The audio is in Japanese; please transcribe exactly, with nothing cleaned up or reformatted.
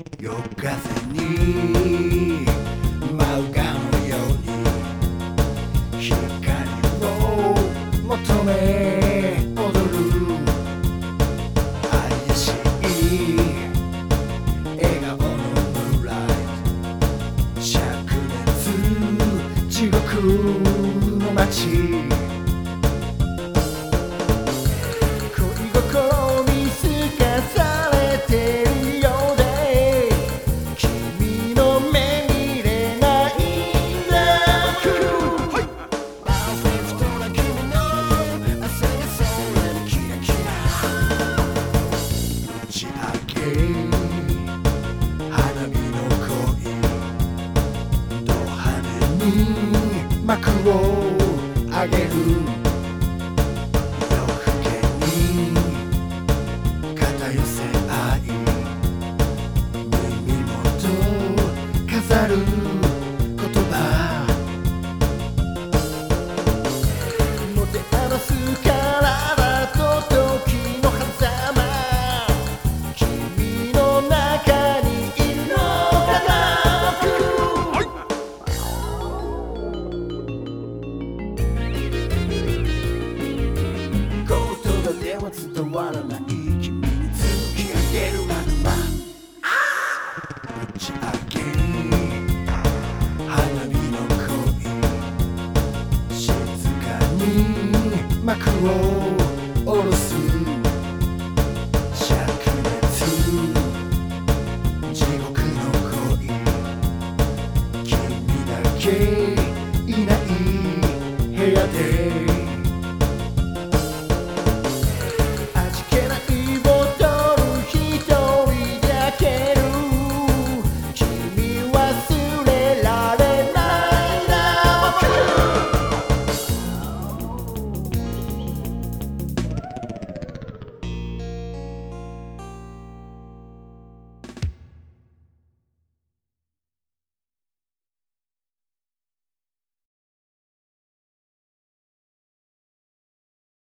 夜風に舞うかのように光を求め踊る怪しい笑顔のムーンライト灼熱地獄の街花火の恋ド派手に幕を上げる夜更けに肩寄せ合い耳元飾る